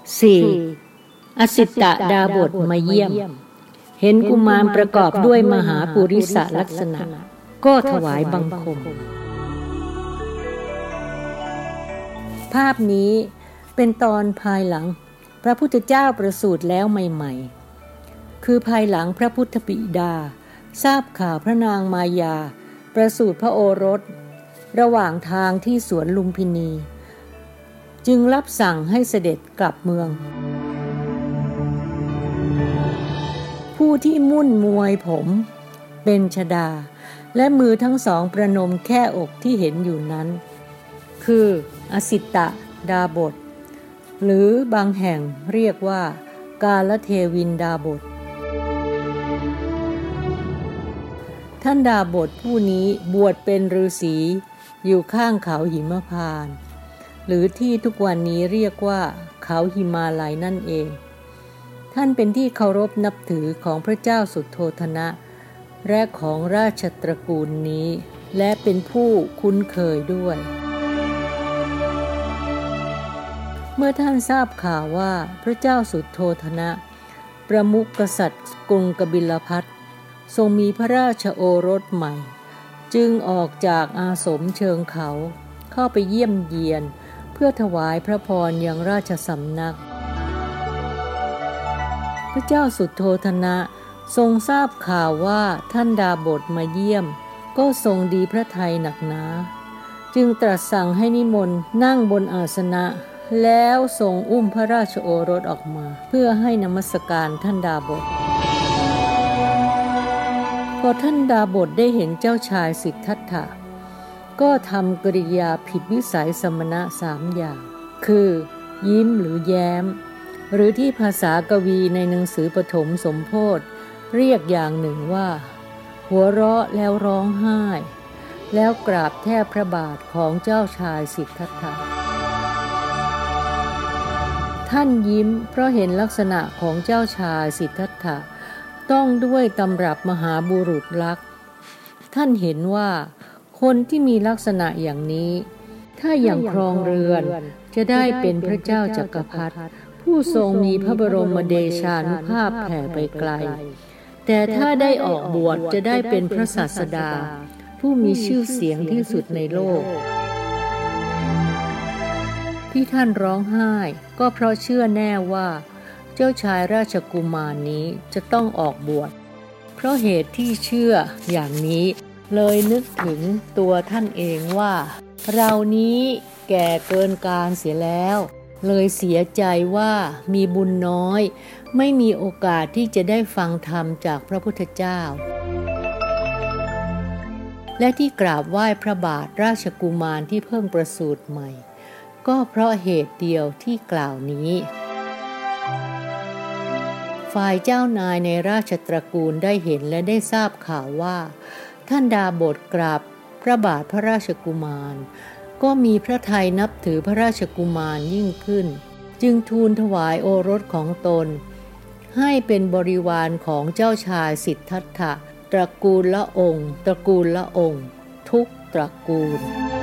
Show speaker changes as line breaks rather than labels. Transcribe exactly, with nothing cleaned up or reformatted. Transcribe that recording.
สี่ อสิตดาบสมาเยี่ยมเห็นกุมารประกอบด้วยมหาปุริสลักษณะก็ถวายบังคมภาพนี้เป็นตอนภายหลังพระพุทธเจ้าประสูติแล้วใหม่ๆคือภายหลังพระพุทธบิดาทราบข่าวพระนางมายาประสูติพระโอรสระหว่างทางที่สวนลุมพินีจึงรับสั่งให้เสด็จกลับเมืองผู้ที่มุ่นมวยผมเป็นชฎาและมือทั้งสองประนมแค่อกที่เห็นอยู่นั้นคืออสิตดาบสหรือบางแห่งเรียกว่ากาลเทวินดาบสท่านดาบสผู้นี้บวชเป็นฤาษีอยู่ข้างเขาหิมพานต์หรือที่ทุกวันนี้เรียกว่าเขาหิมาลัยนั่นเองท่านเป็นที่เคารพนับถือของพระเจ้าสุโธทนะและของราชตระกูลนี้และเป็นผู้คุ้นเคยด้วยเมื่อท่านทราบข่าวว่าพระเจ้าสุโธทนะประมุขกษัตริย์กรุงกบิลพัสต์ทรงมีพระราชโอรสใหม่จึงออกจากอาสมเชิงเขาเข้าไปเยี่ยมเยียนเพื่อถวายพระพรยังราชสำนักพระเจ้าสุโธทนะทรงทราบข่าวว่าท่านดาบสมาเยี่ยมก็ทรงดีพระทัยหนักหนาจึงตรัสสั่งให้นิมนต์นั่งบนอาสนะแล้วทรงอุ้มพระราชโอรสออกมาเพื่อให้นมัสการท่านดาบสพอท่านดาบสได้เห็นเจ้าชายสิทธัตถะก็ทำกริยาผิดวิสัยสมณะสามอย่างคือยิ้มหรือแย้มหรือที่ภาษากวีในหนังสือปฐมสมโภชเรียกอย่างหนึ่งว่าหัวเราะแล้วร้องไห้แล้วกราบแทบพระบาทของเจ้าชายสิทธัตถะท่านยิ้มเพราะเห็นลักษณะของเจ้าชายสิทธัตถะต้องด้วยตำรับมหาบุรุษลักษณ์ท่านเห็นว่าคนที่มีลักษณะอย่างนี้ถ้ายังครองเรือนจะได้เป็นพระเจ้าจักรพรรดิผู้ทรงมีพระบรมเดชานุภาพแผ่ไปไกลแต่ถ้าได้ออกบวชจะได้เป็นพระศาสดาผู้มีชื่อเสียงที่สุดในโลกที่ท่านร้องไห้ก็เพราะเชื่อแน่ว่าเจ้าชายราชกุมารนี้จะต้องออกบวชเพราะเหตุที่เชื่ออย่างนี้เลยนึกถึงตัวท่านเองว่าเรานี้แก่เกินการเสียแล้วเลยเสียใจว่ามีบุญน้อยไม่มีโอกาสที่จะได้ฟังธรรมจากพระพุทธเจ้าและที่กราบไหว้พระบาทราชกุมารที่เพิ่งประสูติใหม่ก็เพราะเหตุเดียวที่กล่าวนี้ฝ่ายเจ้านายในราชตระกูลได้เห็นและได้ทราบข่าวว่าท่านดาบสกราบพระบาทพระราชกุมารก็มีพระทัยนับถือพระราชกุมารยิ่งขึ้นจึงทูลถวายโอรสของตนให้เป็นบริวารของเจ้าชายสิทธัตถะตระกูลละองค์ตระกูลละองค์ทุกตระกูล